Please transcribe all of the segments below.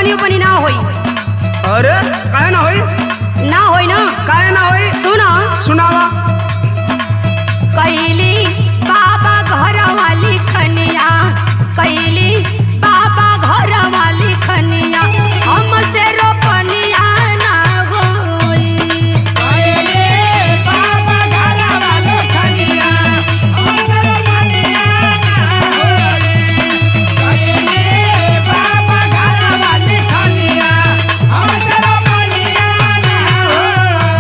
रोपनी उपनी ना होई। अरे काहे ना होई? ना होई ना? काहे ना होई? सुना सुनावा। कैली बाबा घर वाली खनिया, कैली बाबा घर वाली खनिया, हमसे रोपनिया ना होई। कैली बाबा घर वाली खनिया, हमसे रोपनिया ना होई। कैली बाबा घर वाली खनिया, हमसे रोपनिया ना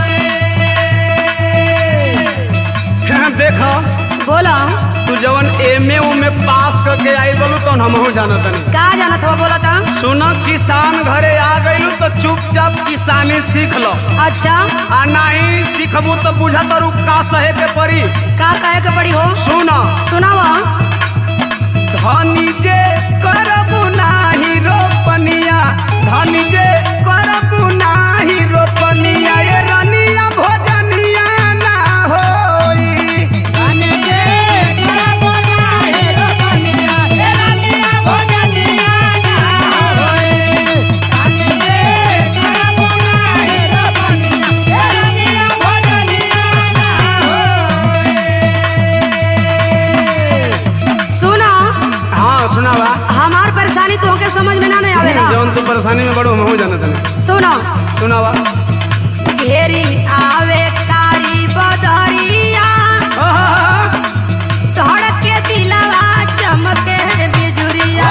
होई। देखा बोला तू जवन एमए उमे पास करके आई बोलू तो हमहू जानत नहीं। का जानत हो? बोला था। सुना किसान घरे आ गइलू तो चुपचाप किसानी सीख लो। अच्छा आ नहीं सीखबू तो बुझा तरू का सहे के पड़ी। का कहे के पड़ी हो? सुना सुनावा। धनी जे करबू नाही रोपनिया, धनी जे करबू नाही रोपनिया, ये रनिया भोजनिया ना होई। धनी जे करबू नाही रोपनिया, ये रनिया भोजनिया ना होई। धनी जे करबू नाही रोपनिया, ये रनिया भोजनिया ना होई। सुना हाँ सुनावा। हमार परेशानी तो के समझ में ना नहीं आवेला। जौन तू परेशानी में बड़ो हमहू जानत नहीं। सुनो सुनावा। घेरी आवे कारी बदरिया, धड़के दिलवा चमके बिजुरिया।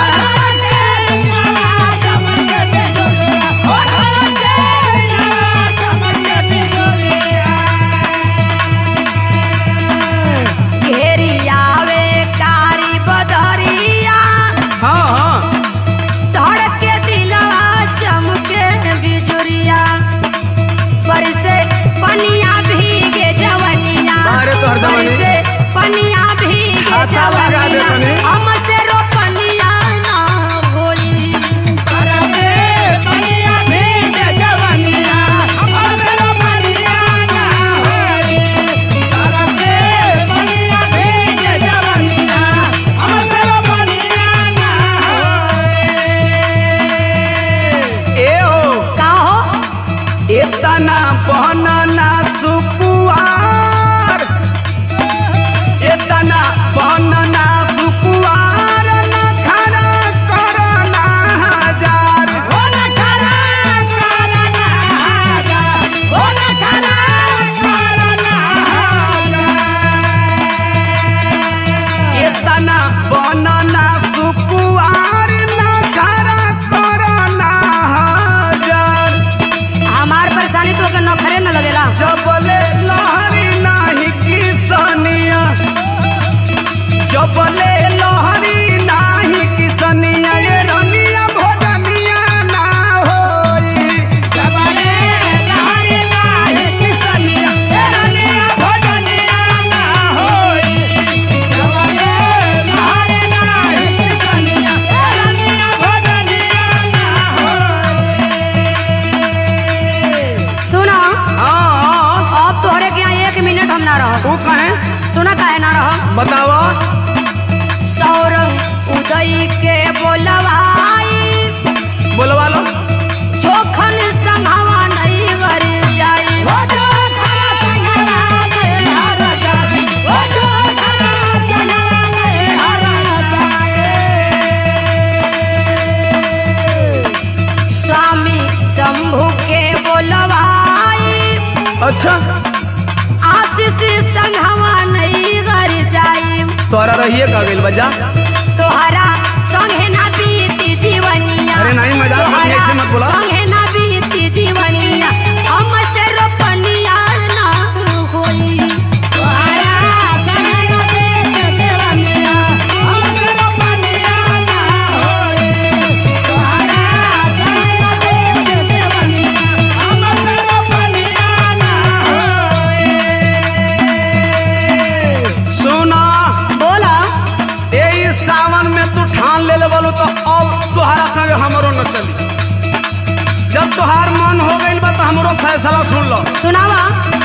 घेरी आवे कारी बदरिया, हाँ हाँ धड़के दिलवा चमके बिजुरिया। बरसे पनिया भीगे जवनिया, बाहरे तो हर जवानी। बरसे पनिया भीगे अच्छा लगा दे जवनिया, तनी। हमसे रोपनिया ना होई। बरसे पनिया भीगे जवनिया, हमसे रोपनिया ना होई। बरसे पनिया भीगे जवनिया, हमसे रोपनिया ना होई। ए हो का हो? इतना बनना सुकुआर, इतना बनना सुकुआर, न खरा करना हजार। ओ न खरा करना हजार, ओ न खरा करना हजार। इतना बनना सुकुआर, न खरा करना हजार। हमार परेशानी तो के नखरे न लगेला। जबले लहरी नाही किसनिया, जबले लहरी नाही किसनिया, ये रनिया भोजनिया ना होई। जबले लहरी नाही किसनिया, ये रनिया भोजनिया ना होई। जबले लहरी नाही किसनिया, ये रनिया भोजनिया ना होई। सुना हाँ अब तोहरे के यहाँ 1 मिनट हम ना रह। तू कहे सुना काहे ना रह? बतावा। सौरभ उदय के बोलवाई, बोलवा लो। जोखन संघवा नहीं गर जाई। ओ जोखन संघवा नहीं हर जाई, ओ जोखन संघवा नहीं हर जाई। स्वामी शंभु के बोलवाई, अच्छा आशीष संघवा नहीं गर जाई। तोरा रहिए का गेल बजा। तोहरा संगे ना बीती जीवनिया। अरे नहीं मजाक करनी, तोहरा ऐसे मत बोला। संगे ना बीती जीवनिया, हमसे रोपनिया ना होई। तोहरा संगे ना बीती जीवनिया, हमसे रोपनिया ना होई। तोहरा संगे ना बीती जीवनिया, हमसे रोपनिया ना होई। सुना बोला ए सावन में तू ठान ले ले बोलू तो अब तुहारा संग हमरो न चली। जब तुहार मन हो गइल बा तो हमरो फैसला सुन लो। सुनावा।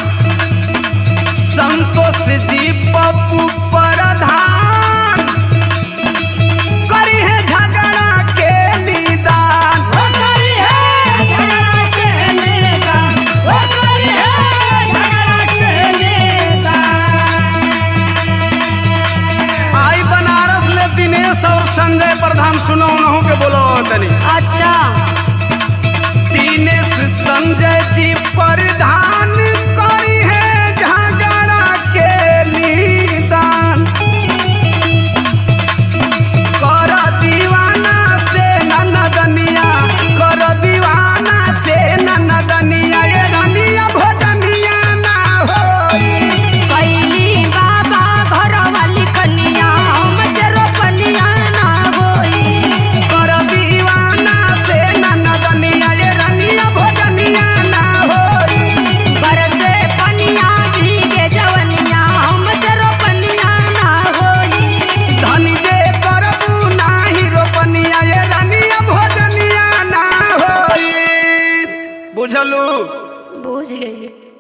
संतोष जी पप्पू प्रधान करी है झगड़ा के निदान। बुझलू। बुझ गई।